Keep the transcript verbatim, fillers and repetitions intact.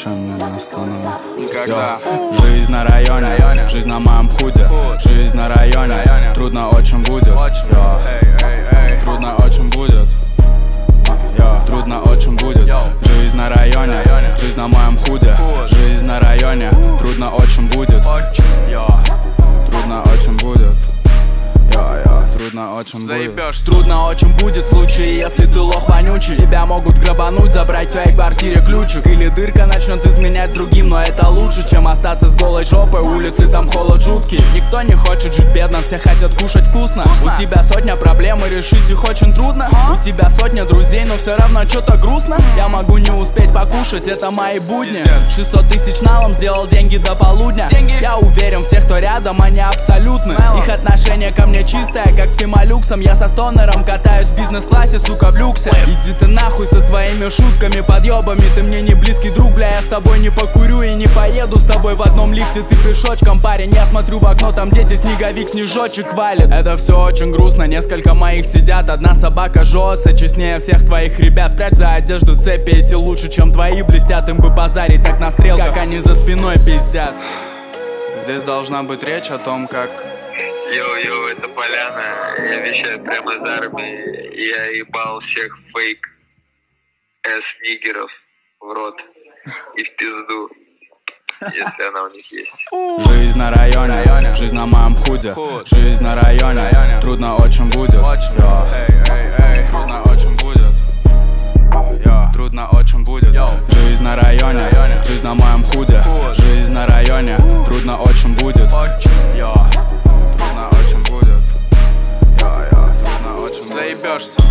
меня не остановит. Никогда. Жизнь на районе, жизнь на моем худе. Жизнь на районе, трудно очень будет. Трудно очень будет. Трудно очень будет. Жизнь на районе, жизнь на моем худе. Жизнь на районе, трудно очень будет. Трудно очень будет. Трудно очень будет. Трудно очень будет в случае, если ты лох вонючий. Тебя могут грабануть, забрать в твоей квартире ключик. Или дырка начнет изменять с другим, но это лучше, чем остаться с голой жопой. Улицы там холод жуткий. Никто не хочет жить бедно, все хотят кушать вкусно. вкусно. У тебя сотня проблем и решить их очень трудно. а? У тебя сотня друзей, но все равно что-то грустно. Я могу не успеть покушать, это мои будни. шестьсот тысяч налом, сделал деньги до полудня. Деньги. Я уверен в тех, кто рядом, они абсолютны. Мело. Их отношение ко мне чистое, как с пималюксом. Я со стонером катаюсь в бизнес-классе, сука, в люксе. Иди ты нахуй со своими шутками, подъебами. Ты мне не близкий друг, бля, я с тобой не покурю и не поеду с тобой в одном лифте. Ты пешочком, парень, я смотрю в окно, там дети, снеговик, снежочек валит. Это все очень грустно, несколько моих сидят. Одна собака жёстся, честнее всех твоих ребят. Спрячь за одежду цепи, эти лучше, чем твои блестят. Им бы базарить так на стрелках, как они за спиной пиздят. Здесь должна быть речь о том, как... Йоу-йоу, это Поляна, я вещаю прямо из армии. Я ебал всех фейк эс-нигеров в рот и в пизду, если она у них есть. Жизнь на районе, жизнь на моем худе. Жизнь на районе, трудно очень будет. Трудно очень будет. Трудно очень будет. Жизнь на районе, жизнь на моем худе. Жизнь на районе, трудно очень будет. Трудно очень будет. Трудно очень будет. Заебешься.